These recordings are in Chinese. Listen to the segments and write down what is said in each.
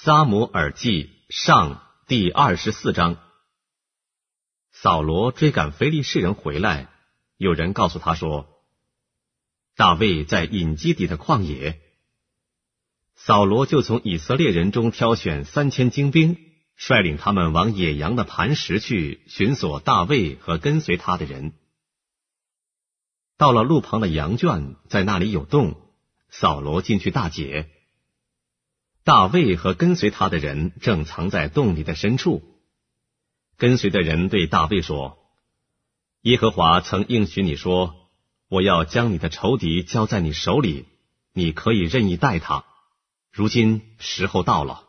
撒母耳记上第24章。扫罗追赶非利士人回来，有人告诉他说，大卫在隐基底的旷野。扫罗就从以色列人中挑选3000精兵，率领他们往野羊的磐石去寻索大卫和跟随他的人。到了路旁的羊圈，在那里有洞，扫罗进去大解。大卫和跟随他的人正藏在洞里的深处。跟随的人对大卫说，耶和华曾应许你说，我要将你的仇敌交在你手里，你可以任意待他。如今时候到了。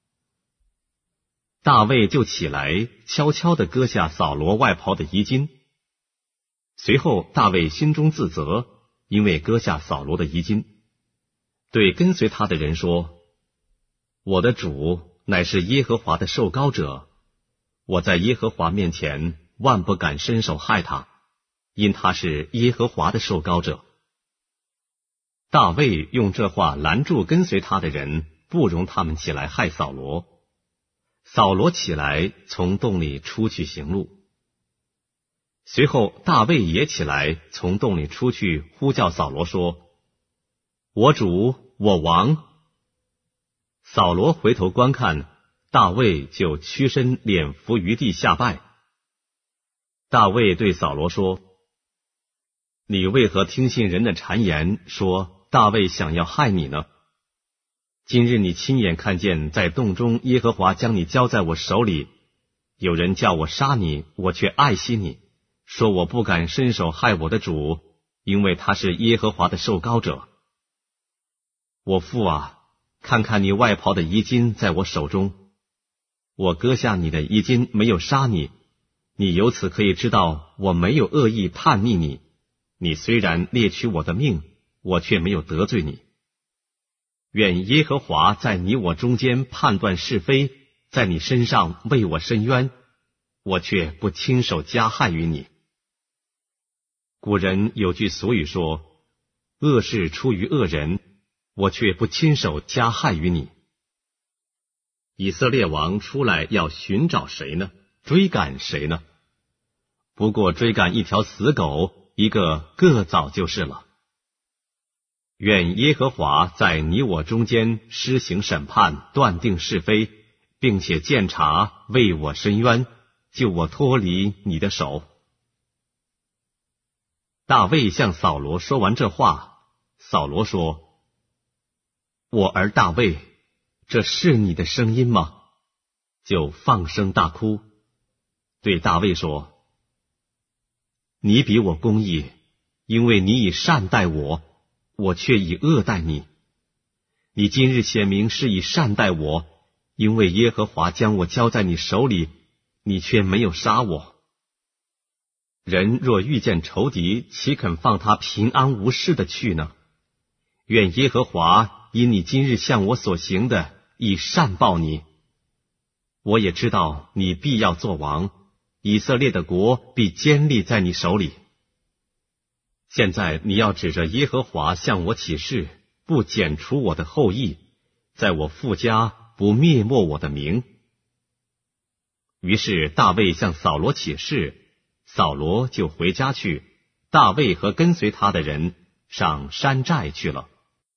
大卫就起来，悄悄地割下扫罗外袍的衣襟。随后大卫心中自责，因为割下扫罗的衣襟，对跟随他的人说，我的主乃是耶和华的受膏者，我在耶和华面前万不敢伸手害他，因他是耶和华的受膏者。大卫用这话拦住跟随他的人，不容他们起来害扫罗。扫罗起来，从洞里出去行路。随后大卫也起来，从洞里出去，呼叫扫罗说，我主，我王。扫罗回头观看，大卫就屈身脸伏于地下拜。大卫对扫罗说，你为何听信人的谗言，说大卫想要害你呢？今日你亲眼看见在洞中耶和华将你交在我手里，有人叫我杀你，我却爱惜你，说我不敢伸手害我的主，因为他是耶和华的受膏者。我父啊，看看你外袍的衣襟在我手中，我割下你的衣襟，没有杀你，你由此可以知道我没有恶意叛逆你。你虽然猎取我的命，我却没有得罪你。愿耶和华在你我中间判断是非，在你身上为我伸冤，我却不亲手加害于你。古人有句俗语说，恶事出于恶人，我却不亲手加害于你。以色列王出来要寻找谁呢？追赶谁呢？不过追赶一条死狗，一个个早就是了。愿耶和华在你我中间施行审判，断定是非，并且鉴察，为我伸冤，救我脱离你的手。大卫向扫罗说完这话，扫罗说，我儿大卫，这是你的声音吗？就放声大哭，对大卫说，你比我公义，因为你以善待我，我却以恶待你。你今日显明是以善待我，因为耶和华将我交在你手里，你却没有杀我。人若遇见仇敌，岂肯放他平安无事的去呢？愿耶和华因你今日向我所行的，以善报你。我也知道你必要做王，以色列的国必坚立在你手里。现在你要指着耶和华向我起誓，不剪除我的后裔，在我父家不灭没我的名。于是大卫向扫罗起誓，扫罗就回家去，大卫和跟随他的人上山寨去了。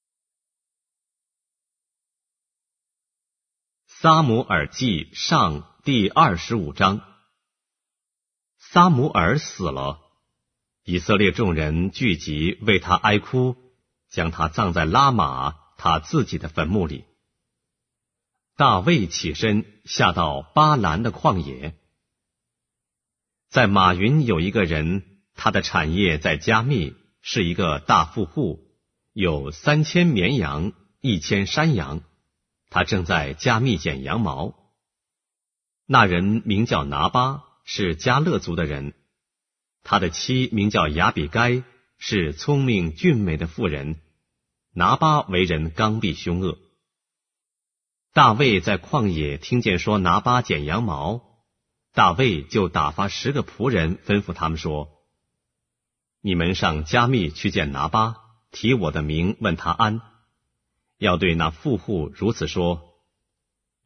撒母耳记上第25章。撒母耳死了，以色列众人聚集为他哀哭，将他葬在拉玛他自己的坟墓里。大卫起身下到巴兰的旷野。在马云有一个人，他的产业在加密，是一个大富户，有3000绵羊，1000山羊，他正在加密剪羊毛。那人名叫拿巴，是加勒族的人，他的妻名叫亚比该，是聪明俊美的妇人。拿巴为人刚愎凶恶。大卫在旷野听见说拿巴剪羊毛，大卫就打发10个仆人，吩咐他们说，你们上加密去见拿巴，提我的名问他安，要对那富户如此说，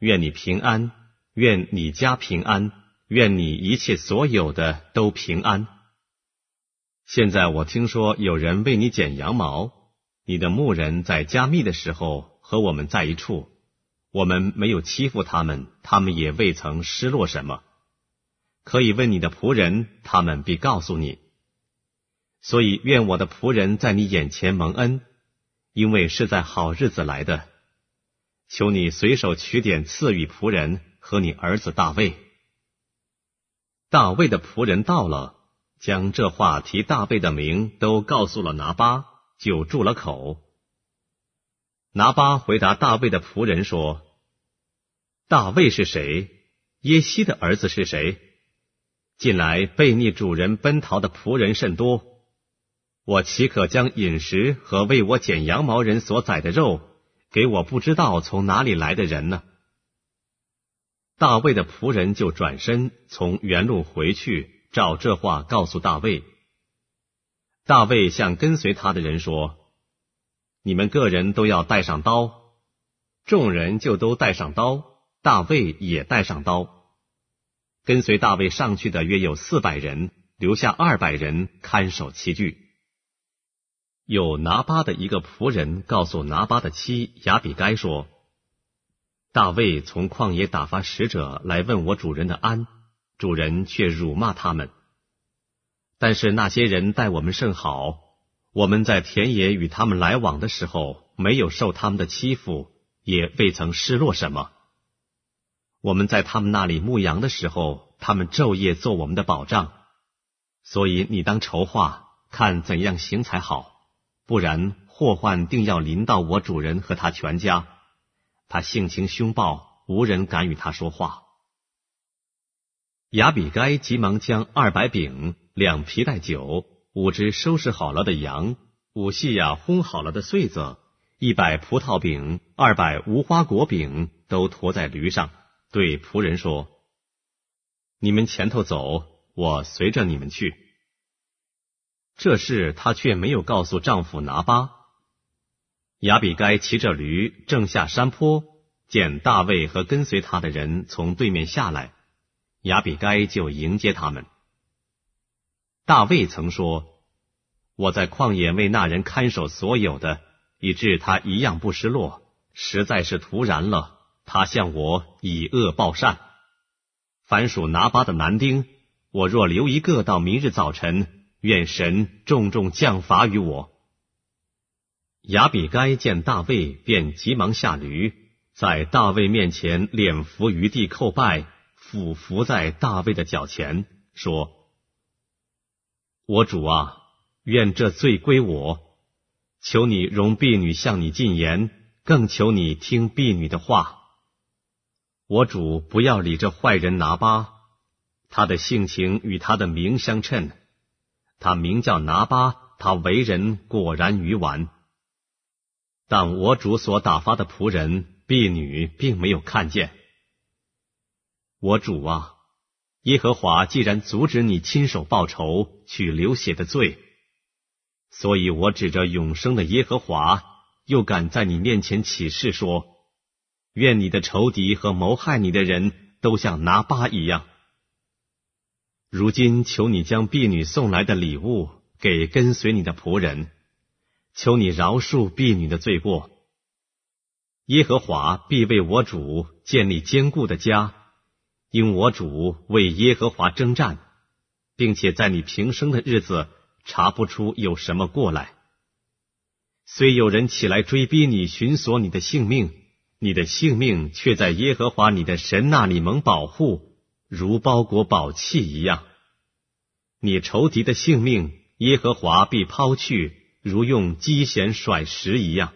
愿你平安，愿你家平安，愿你一切所有的都平安。现在我听说有人为你剪羊毛，你的牧人在加密的时候和我们在一处，我们没有欺负他们，他们也未曾失落什么。可以问你的仆人，他们必告诉你。所以愿我的仆人在你眼前蒙恩，因为是在好日子来的。求你随手取点赐予仆人和你儿子大卫。大卫的仆人到了，将这话提大卫的名都告诉了拿巴，就住了口。拿巴回答大卫的仆人说：大卫是谁？耶西的儿子是谁？近来悖逆主人奔逃的仆人甚多，我岂可将饮食和为我剪羊毛人所宰的肉给我不知道从哪里来的人呢？大卫的仆人就转身从原路回去，照这话告诉大卫。大卫向跟随他的人说：你们个人都要带上刀。众人就都带上刀，大卫也带上刀。跟随大卫上去的约有400人，留下200人看守其具。有拿巴的一个仆人告诉拿巴的妻亚比该说：大卫从旷野打发使者来问我主人的安，主人却辱骂他们。但是那些人待我们甚好，我们在田野与他们来往的时候，没有受他们的欺负，也未曾失落什么。我们在他们那里牧羊的时候，他们昼夜做我们的保障。所以你当筹划，看怎样行才好，不然祸患定要临到我主人和他全家。他性情凶暴，无人敢与他说话。亚比该急忙将200饼、2皮带酒、5只收拾好了的羊、5细亚烘好了的穗子、100葡萄饼、200无花果饼都驮在驴上，对仆人说：你们前头走，我随着你们去。这事她却没有告诉丈夫拿巴。亚比该骑着驴正下山坡，见大卫和跟随他的人从对面下来，亚比该就迎接他们。大卫曾说：我在旷野为那人看守所有的，以致他一样不失落，实在是徒然了。他向我以恶报善。凡属拿巴的男丁，我若留一个到明日早晨，愿神重重降罚于我。亚比该见大卫，便急忙下驴，在大卫面前脸伏于地叩拜，俯伏在大卫的脚前，说：我主啊，愿这罪归我，求你容婢女向你进言，更求你听婢女的话。我主不要理这坏人拿巴，他的性情与他的名相称。他名叫拿巴，他为人果然愚顽。但我主所打发的仆人婢女并没有看见。我主啊，耶和华既然阻止你亲手报仇，去流血的罪，所以我指着永生的耶和华，又敢在你面前起誓说：愿你的仇敌和谋害你的人都像拿巴一样。如今求你将婢女送来的礼物给跟随你的仆人，求你饶恕婢女的罪过。耶和华必为我主建立坚固的家，因我主为耶和华征战，并且在你平生的日子查不出有什么过来。虽有人起来追逼你，寻索你的性命，你的性命却在耶和华你的神那里蒙保护，如包裹宝器一样。你仇敌的性命，耶和华必抛去，如用机弦甩石一样。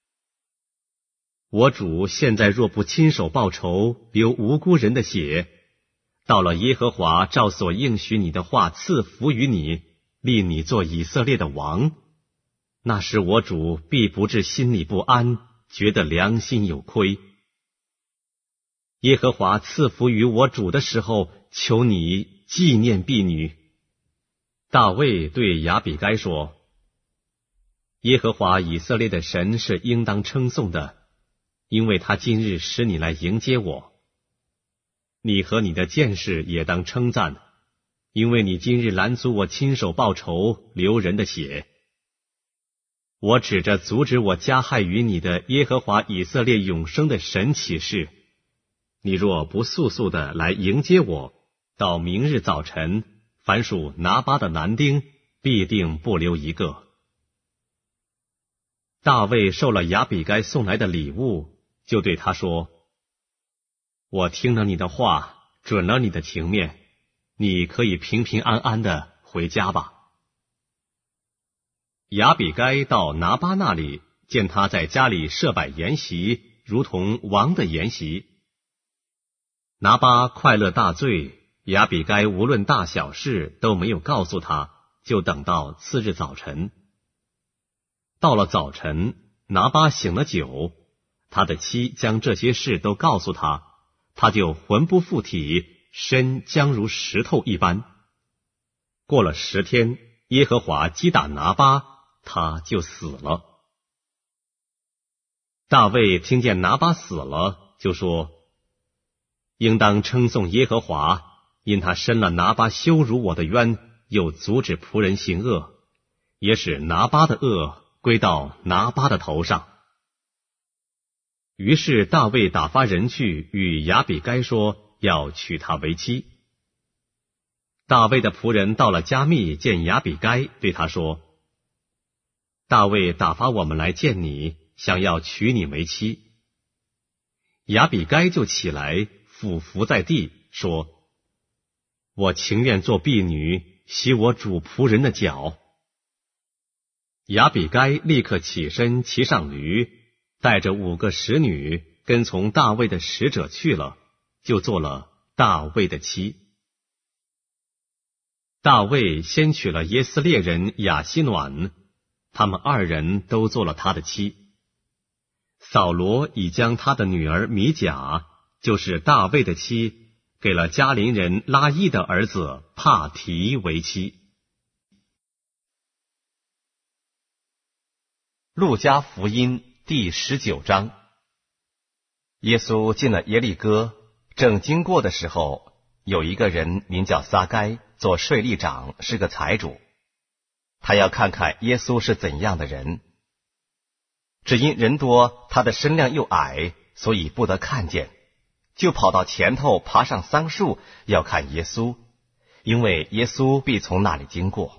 我主现在若不亲手报仇，流无辜人的血，到了耶和华照所应许你的话赐福于你，立你做以色列的王，那时我主必不至心里不安，觉得良心有亏。耶和华赐福于我主的时候，求你纪念婢女。大卫对亚比该说：耶和华以色列的神是应当称颂的， 因为他今日使你来迎接我。你和你的剑士也当称赞，因为你今日拦阻我亲手报仇，流人的血。我指着阻止我加害于你的耶和华以色列永生的神起誓，你若不速速的来迎接我，到明日早晨，凡属拿巴的男丁必定不留一个。大卫受了亚比该送来的礼物，就对他说：我听了你的话，准了你的情面，你可以平平安安的回家吧。亚比该到拿巴那里，见他在家里设摆筵席，如同王的筵席。拿巴快乐大醉，亚比该无论大小事都没有告诉他，就等到次日早晨。到了早晨，拿巴醒了酒，他的妻将这些事都告诉他，他就魂不附体，身僵如石头一般。过了10天，耶和华击打拿巴，他就死了。大卫听见拿巴死了，就说：应当称颂耶和华，因他伸了拿巴羞辱我的冤，又阻止仆人行恶，也使拿巴的恶归到拿巴的头上。于是大卫打发人去与亚比该说，要娶她为妻。大卫的仆人到了加密，见亚比该，对他说：大卫打发我们来见你，想要娶你为妻。亚比该就起来，俯伏在地，说：我情愿做婢女，洗我主仆人的脚。亚比该立刻起身，骑上驴，带着5个使女，跟从大卫的使者去了，就做了大卫的妻。大卫先娶了耶斯列人亚希暖，他们2人都做了他的妻。扫罗已将他的女儿米甲，就是大卫的妻，给了加林人拉伊的儿子帕提为妻。 路加福音第19章。耶稣进了耶利哥，正经过的时候，有一个人名叫撒该，做税吏长，是个财主。他要看看耶稣是怎样的人，只因人多，他的身量又矮，所以不得看见，就跑到前头，爬上桑树，要看耶稣，因为耶稣必从那里经过。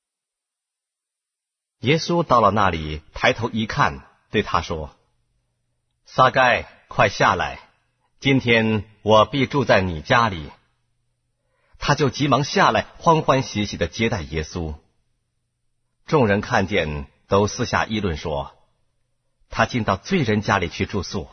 耶稣到了那里，抬头一看，对他说：撒该，快下来，今天我必住在你家里。他就急忙下来，欢欢喜喜地接待耶稣。众人看见，都私下议论说，他进到罪人家里去住宿。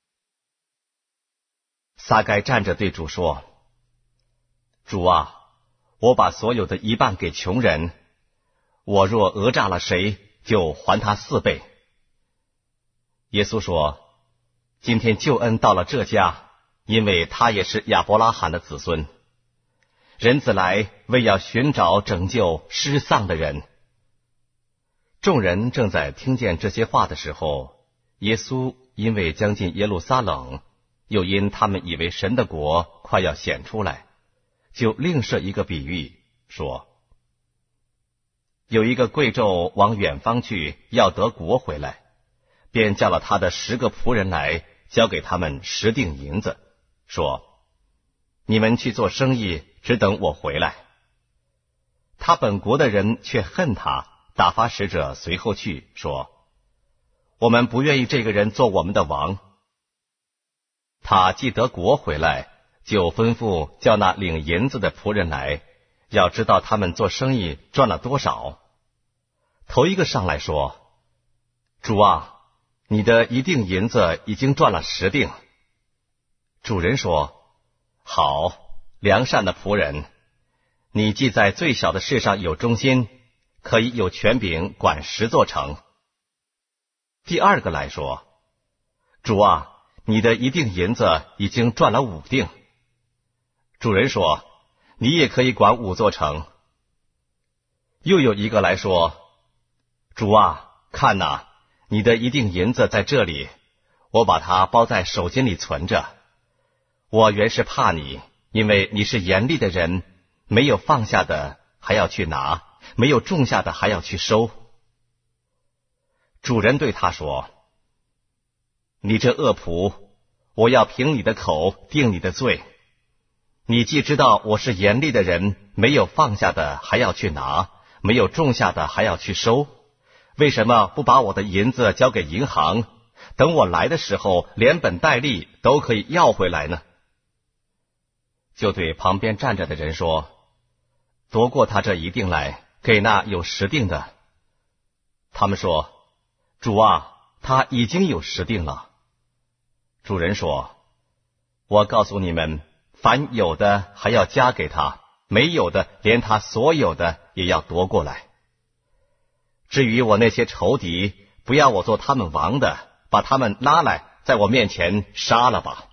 撒该站着对主说：主啊，我把所有的1半给穷人，我若讹诈了谁，就还他4倍。耶稣说：今天救恩到了这家，因为他也是亚伯拉罕的子孙。人子来，为要寻找拯救失丧的人。众人正在听见这些话的时候，耶稣因为将近耶路撒冷，又因他们以为神的国快要显出来，就另设一个比喻，说：有一个贵胄往远方去，要得国回来，便叫了他的10个仆人来，交给他们10锭银子，说：你们去做生意，只等我回来。他本国的人却恨他，打发使者随后去，说：我们不愿意这个人做我们的王。他既得国回来，就吩咐叫那领银子的仆人来，要知道他们做生意赚了多少。头一个上来说：主啊，你的1锭银子已经赚了10锭。主人说：好，良善的仆人，你既在最小的事上有忠心，可以有权柄管10座城。第二个来说：主啊，你的1锭银子已经赚了5锭。主人说：你也可以管5座城。又有一个来说：主啊，看哪，你的1锭银子在这里， 我把它包在手巾里存着。我原是怕你，因为你是严厉的人，没有放下的还要去拿，没有种下的还要去收。主人对他说：你这恶仆，我要凭你的口定你的罪。你既知道我是严厉的人，没有放下的还要去拿，没有种下的还要去收，为什么不把我的银子交给银行，等我来的时候连本带利都可以要回来呢？就对旁边站着的人说：夺过他这一锭来，给那有10锭的。他们说：主啊，他已经有10锭了。主人说：我告诉你们，凡有的还要加给他，没有的连他所有的也要夺过来。至于我那些仇敌，不要我做他们王的，把他们拉来，在我面前杀了吧。